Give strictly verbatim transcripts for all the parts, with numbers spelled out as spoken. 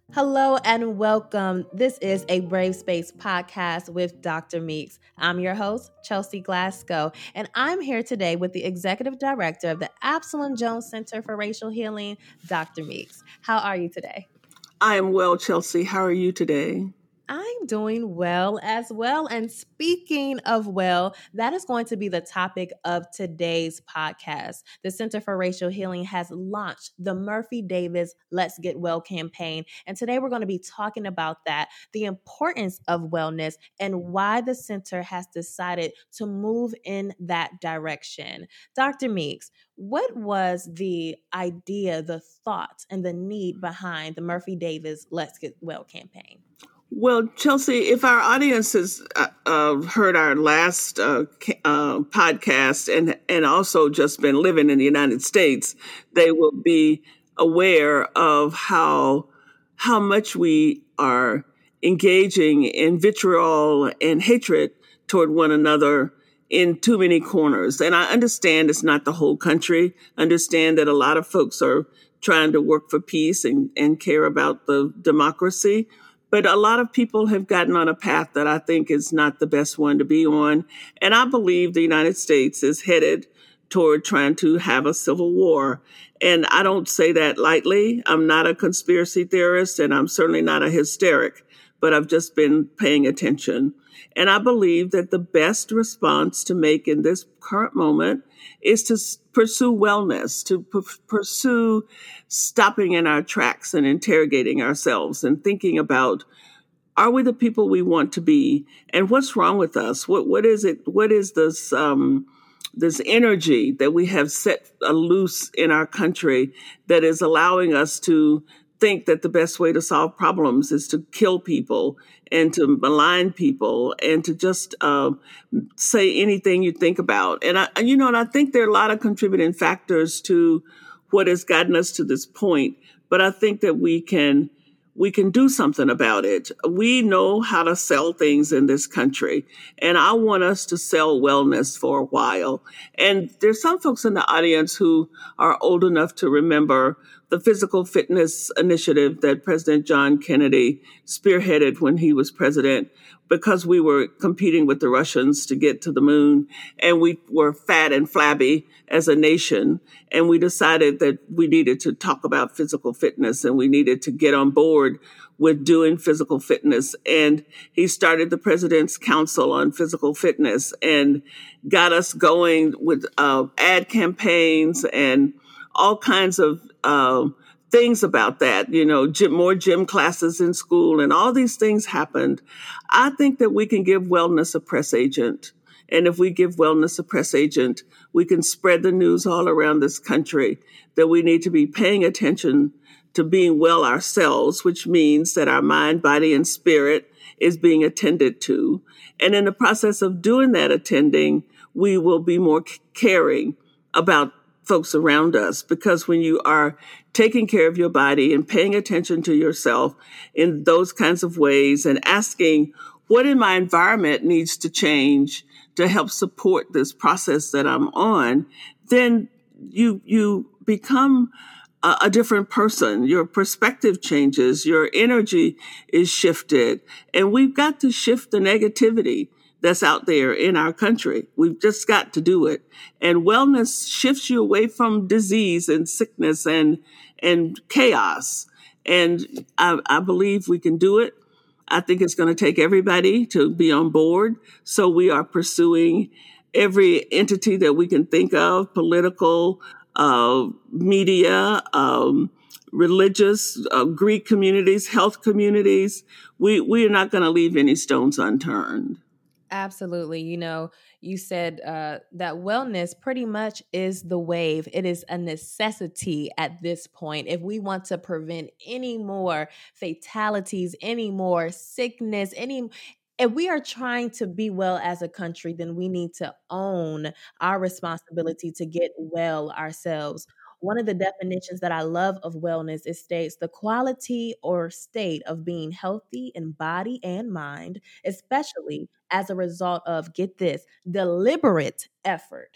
Hello and welcome. This is a Brave Space podcast with Doctor Meeks. I'm your host, Chelsea Glasgow, and I'm here today with the Executive Director of the Absalom Jones Center for Racial Healing, Doctor Meeks. How are you today? I am well, Chelsea. How are you today? I'm doing well as well. And speaking of well, that is going to be the topic of today's podcast. The Center for Racial Healing has launched the Murphy Davis Let's Get Well campaign. And today we're going to be talking about that, the importance of wellness, and why the center has decided to move in that direction. Doctor Meeks, what was the idea, the thought, and the need behind the Murphy Davis Let's Get Well campaign? Well, Chelsea, if our audience has uh, uh, heard our last uh, ca- uh, podcast and and also just been living in the United States, they will be aware of how how much we are engaging in vitriol and hatred toward one another in too many corners. And I understand it's not the whole country. Understand that a lot of folks are trying to work for peace and, and care about the democracy. But a lot of people have gotten on a path that I think is not the best one to be on. And I believe the United States is headed toward trying to have a civil war. And I don't say that lightly. I'm not a conspiracy theorist, and I'm certainly not a hysteric, but I've just been paying attention. And I believe that the best response to make in this current moment is to s- pursue wellness, to p- pursue stopping in our tracks and interrogating ourselves and thinking about, are we the people we want to be, and what's wrong with us? What what is it? What is this um, this energy that we have set uh, loose in our country that is allowing us to think that the best way to solve problems is to kill people and to malign people and to just uh, say anything you think about? And I, you know, and I think there are a lot of contributing factors to what has gotten us to this point. But I think that we can we can do something about it. We know how to sell things in this country, and I want us to sell wellness for a while. And there's some folks in the audience who are old enough to remember the physical fitness initiative that President John Kennedy spearheaded when he was president, because we were competing with the Russians to get to the moon, and we were fat and flabby as a nation. And we decided that we needed to talk about physical fitness, and we needed to get on board with doing physical fitness. And he started the President's Council on Physical Fitness and got us going with uh, ad campaigns and all kinds of uh, things about that, you know, gym, more gym classes in school, and all these things happened. I think that we can give wellness a press agent. And if we give wellness a press agent, we can spread the news all around this country that we need to be paying attention to being well ourselves, which means that our mind, body, and spirit is being attended to. And in the process of doing that attending, we will be more caring about folks around us, because when you are taking care of your body and paying attention to yourself in those kinds of ways and asking what in my environment needs to change to help support this process that I'm on, then you you become a, a different person. Your perspective changes, your energy is shifted, and we've got to shift the negativity that's out there in our country. We've just got to do it. And wellness shifts you away from disease and sickness and and chaos. And I, I believe we can do it. I think it's going to take everybody to be on board. So we are pursuing every entity that we can think of: political, uh, media, um, religious, uh, Greek communities, health communities. We we are not going to leave any stones unturned. Absolutely. You know, you said uh, that wellness pretty much is the wave. It is a necessity at this point. If we want to prevent any more fatalities, any more sickness, any if we are trying to be well as a country, then we need to own our responsibility to get well ourselves. One of the definitions that I love of wellness, it states the quality or state of being healthy in body and mind, especially as a result of, get this, deliberate effort.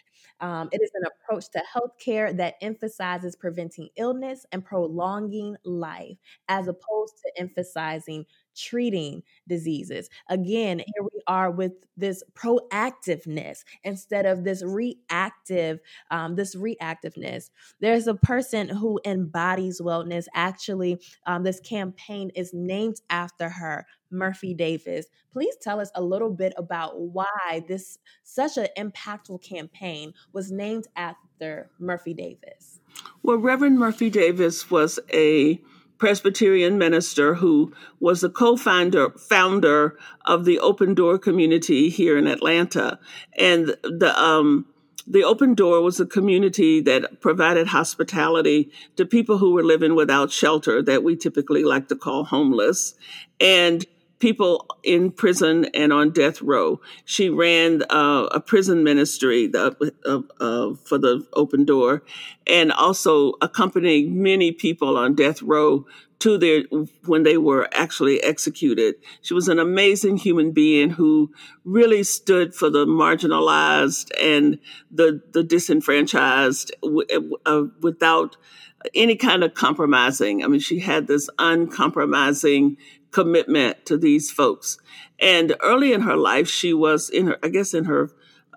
Um, it is an approach to healthcare that emphasizes preventing illness and prolonging life, as opposed to emphasizing treating diseases. Again, here we are with this proactiveness instead of this reactive, um, this reactiveness. There's a person who embodies wellness. Actually, um, this campaign is named after her, Murphy Davis. Please tell us a little bit about why this such an impactful campaign was named after Murphy Davis. Well, Reverend Murphy Davis was a Presbyterian minister who was the co-founder founder of the Open Door community here in Atlanta. And the um, the Open Door was a community that provided hospitality to people who were living without shelter, that we typically like to call homeless, and people in prison and on death row. She ran uh, a prison ministry uh, uh, uh, for the Open Door, and also accompanied many people on death row to their when they were actually executed. She was an amazing human being who really stood for the marginalized and the the disenfranchised w- uh, without any kind of compromising. I mean, she had this uncompromising commitment to these folks. And early in her life, she was in her, I guess in her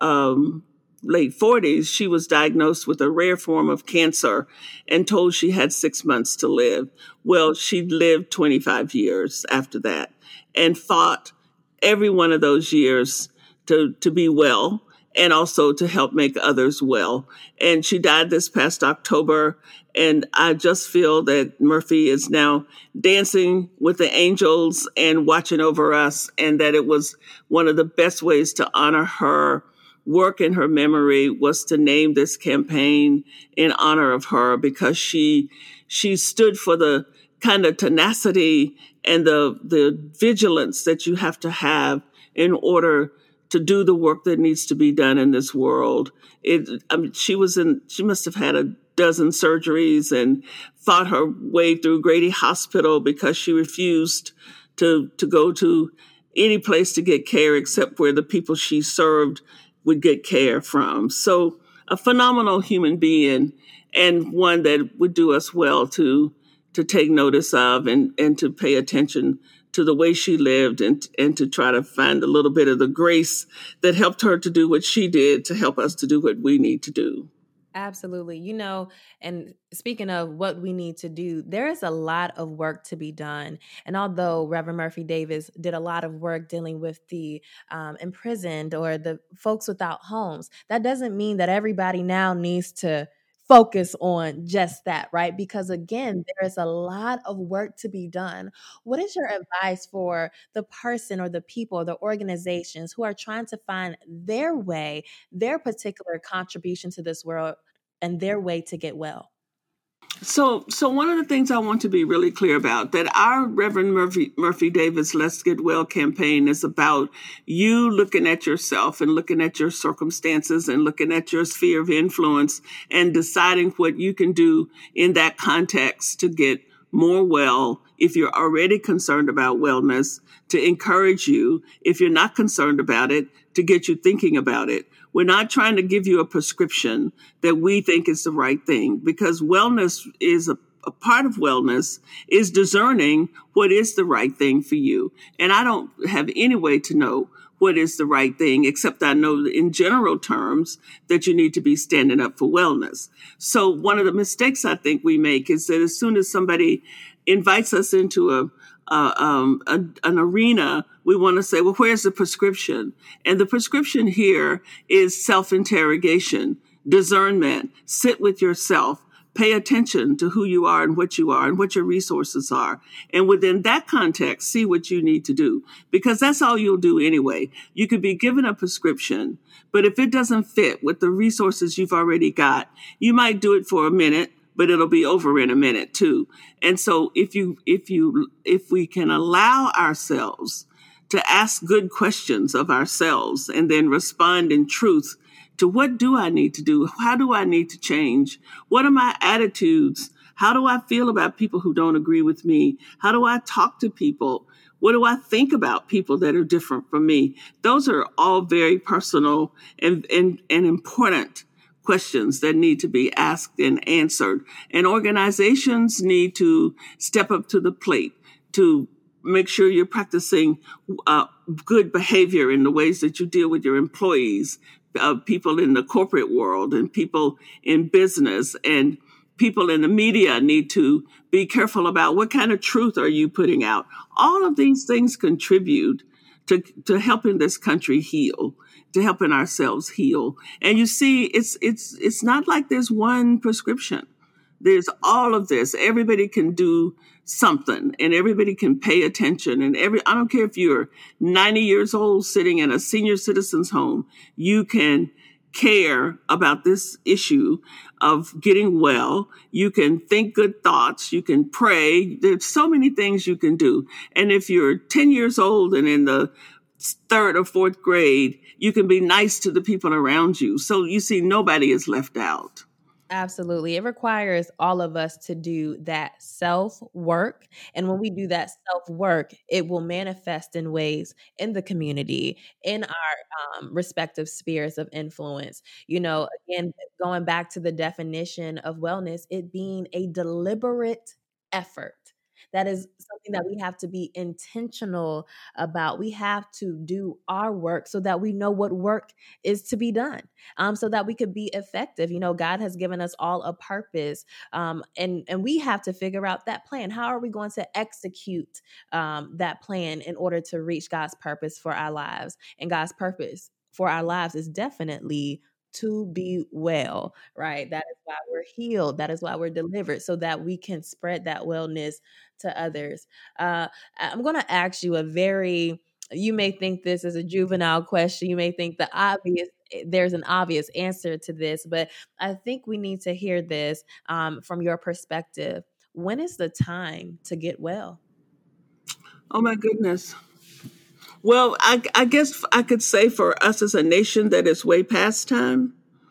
um, late forties, she was diagnosed with a rare form of cancer and told she had six months to live. Well, she lived twenty-five years after that and fought every one of those years to, to be well and also to help make others well. And she died this past October. And I just feel that Murphy is now dancing with the angels and watching over us, and that it was one of the best ways to honor her work and her memory was to name this campaign in honor of her, because she she stood for the kind of tenacity and the the vigilance that you have to have in order to do the work that needs to be done in this world. It, I mean, she was in, she must have had a dozen surgeries and fought her way through Grady Hospital because she refused to, to go to any place to get care except where the people she served would get care from. So a phenomenal human being, and one that would do us well to, to take notice of and, and to pay attention to the way she lived, and, and to try to find a little bit of the grace that helped her to do what she did to help us to do what we need to do. Absolutely. You know, and speaking of what we need to do, there is a lot of work to be done. And although Reverend Murphy Davis did a lot of work dealing with the um, imprisoned or the folks without homes, that doesn't mean that everybody now needs to focus on just that, right? Because again, there is a lot of work to be done. What is your advice for the person or the people or the organizations who are trying to find their way, their particular contribution to this world and their way to get well? So, so one of the things I want to be really clear about, that our Reverend Murphy, Murphy Davis Let's Get Well campaign is about you looking at yourself and looking at your circumstances and looking at your sphere of influence and deciding what you can do in that context to get more well. If you're already concerned about wellness, to encourage you. If you're not concerned about it, to get you thinking about it. We're not trying to give you a prescription that we think is the right thing, because wellness is a, a part of wellness is discerning what is the right thing for you. And I don't have any way to know what is the right thing, except I know in general terms that you need to be standing up for wellness. So one of the mistakes I think we make is that as soon as somebody invites us into a Uh, um, a, an arena, we want to say, well, where's the prescription? And the prescription here is self-interrogation, discernment, sit with yourself, pay attention to who you are and what you are and what your resources are. And within that context, see what you need to do, because that's all you'll do anyway. You could be given a prescription, but if it doesn't fit with the resources you've already got, you might do it for a minute, but it'll be over in a minute too. And so if you, if you, if we can allow ourselves to ask good questions of ourselves and then respond in truth to what do I need to do? How do I need to change? What are my attitudes? How do I feel about people who don't agree with me? How do I talk to people? What do I think about people that are different from me? Those are all very personal and, and, and important questions that need to be asked and answered. And organizations need to step up to the plate to make sure you're practicing uh, good behavior in the ways that you deal with your employees, uh, people in the corporate world and people in business, and people in the media need to be careful about what kind of truth are you putting out. All of these things contribute to, to helping this country heal, to helping ourselves heal. And you see, it's it's it's not like there's one prescription. There's all of this. Everybody can do something and everybody can pay attention. And every, I don't care if you're ninety years old sitting in a senior citizen's home, you can care about this issue of getting well. You can think good thoughts. You can pray. There's so many things you can do. And if you're ten years old and in the third or fourth grade, you can be nice to the people around you. So you see, nobody is left out. Absolutely. It requires all of us to do that self-work. And when we do that self-work, it will manifest in ways in the community, in our um, respective spheres of influence. You know, again, going back to the definition of wellness, it being a deliberate effort. That is something that we have to be intentional about. We have to do our work so that we know what work is to be done, um, so that we could be effective. You know, God has given us all a purpose, um, and and we have to figure out that plan. How are we going to execute um, that plan in order to reach God's purpose for our lives? And God's purpose for our lives is definitely to be well, right? That is why we're healed. That is why we're delivered, so that we can spread that wellness to others. Uh, I'm going to ask you a very, you may think this is a juvenile question. You may think the obvious, there's an obvious answer to this, but I think we need to hear this um, from your perspective. When is the time to get well? Oh my goodness. Well, I, I guess I could say for us as a nation that it's way past time.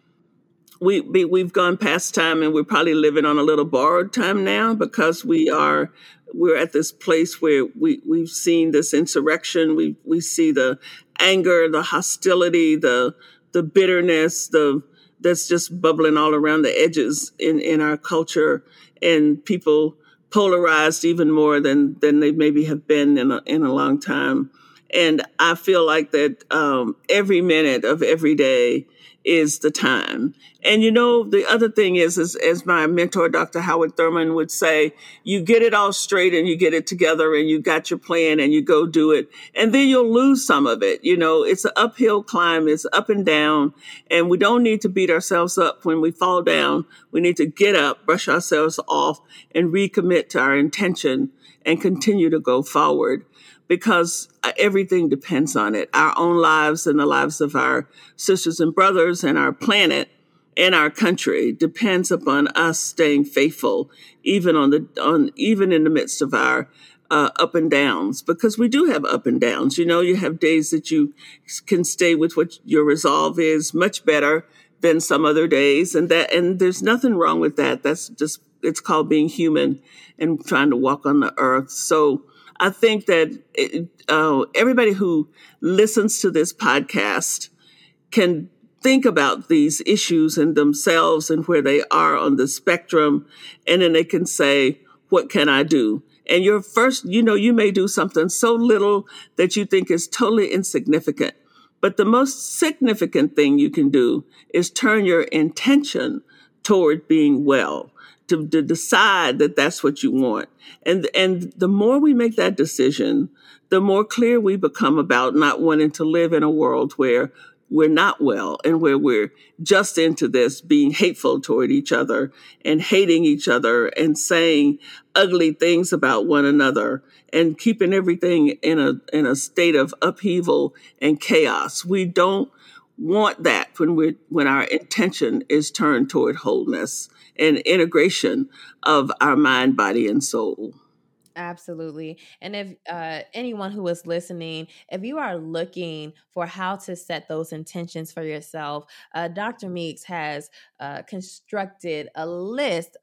We, we we've gone past time, and we're probably living on a little borrowed time now because we are we're at this place where we we've seen this insurrection. We we see the anger, the hostility, the the bitterness, the that's just bubbling all around the edges in in our culture, and people polarized even more than than they maybe have been in a, in a long time. And I feel like that um, every minute of every day is the time. And you know, the other thing is, is, as my mentor, Doctor Howard Thurman, would say, you get it all straight and you get it together and you got your plan and you go do it. And then you'll lose some of it. You know, it's an uphill climb. It's up and down. And we don't need to beat ourselves up when we fall down. We need to get up, brush ourselves off, and recommit to our intention and continue to go forward, because everything depends on it. Our own lives and the lives of our sisters and brothers and our planet and our country depends upon us staying faithful, even on the on even in the midst of our uh, up and downs, because we do have up and downs. You know, you have days that you can stay with what your resolve is much better than some other days, and that and there's nothing wrong with that. That's just, it's called being human and trying to walk on the earth. So I think that it, uh, everybody who listens to this podcast can think about these issues and themselves and where they are on the spectrum, and then they can say, what can I do? And your first, you know, you may do something so little that you think is totally insignificant. But the most significant thing you can do is turn your intention toward being well, to, to decide that that's what you want. And, and the more we make that decision, the more clear we become about not wanting to live in a world where we're not well and where we're just into this being hateful toward each other and hating each other and saying ugly things about one another and keeping everything in a in a state of upheaval and chaos. We don't want that when we when our intention is turned toward wholeness and integration of our mind, body, and soul. Absolutely. And if uh, anyone who is listening, if you are looking for how to set those intentions for yourself, uh, Doctor Meeks has uh, constructed a list of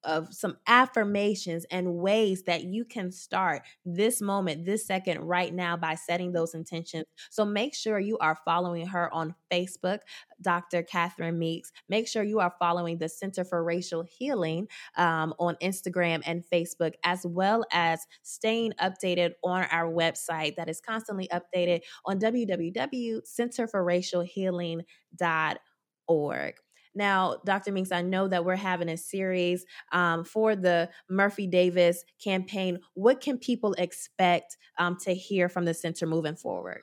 of some affirmations and ways that you can start this moment, this second, right now by setting those intentions. So make sure you are following her on Facebook, Doctor Catherine Meeks. Make sure you are following the Center for Racial Healing um, on Instagram and Facebook, as well as staying updated on our website that is constantly updated on w w w dot center for racial healing dot org. Now, Doctor Meeks, I know that we're having a series um, for the Murphy Davis campaign. What can people expect um, to hear from the center moving forward?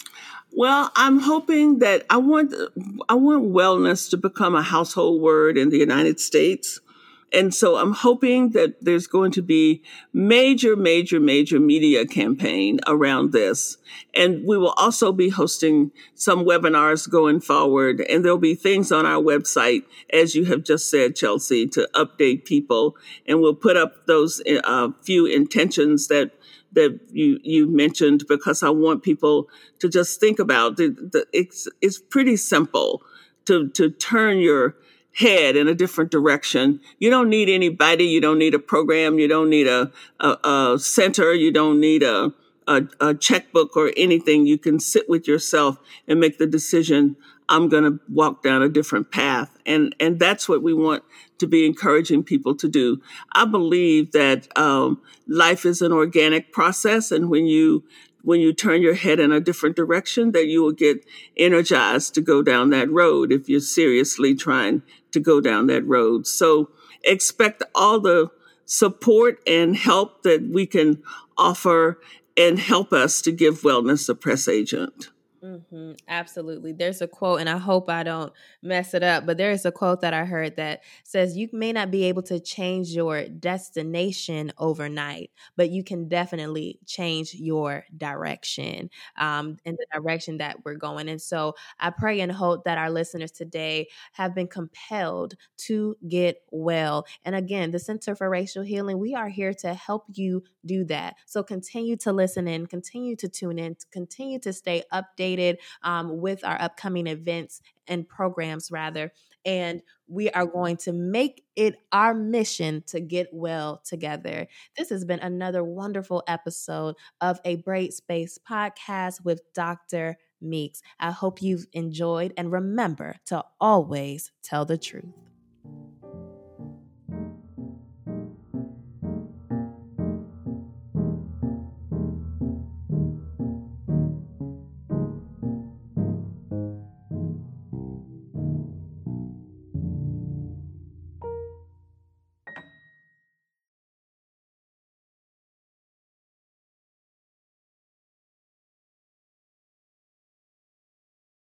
Well, I'm hoping that I want I want wellness to become a household word in the United States. And so I'm hoping that there's going to be major, major, major media campaign around this. And we will also be hosting some webinars going forward. And there'll be things on our website, as you have just said, Chelsea, to update people. And we'll put up those uh, few intentions that that you, you mentioned, because I want people to just think about the, the, it's, it's pretty simple to, to turn your head in a different direction. You don't need anybody. You don't need a program. You don't need a, a, a center. You don't need a, a, a checkbook or anything. You can sit with yourself and make the decision, I'm going to walk down a different path. And, and that's what we want to be encouraging people to do. I believe that um, life is an organic process. And when you when you turn your head in a different direction, that you will get energized to go down that road if you're seriously trying to go down that road. So expect all the support and help that we can offer, and help us to give wellness a press agent. Mm-hmm, absolutely. There's a quote, and I hope I don't mess it up, but there is a quote that I heard that says, you may not be able to change your destination overnight, but you can definitely change your direction um, in the direction that we're going. And so I pray and hope that our listeners today have been compelled to get well. And again, the Center for Racial Healing, we are here to help you do that. So continue to listen in, continue to tune in, continue to stay updated Um, with our upcoming events and programs, rather. And we are going to make it our mission to get well together. This has been another wonderful episode of a Braid Space podcast with Doctor Meeks. I hope you've enjoyed, and remember to always tell the truth.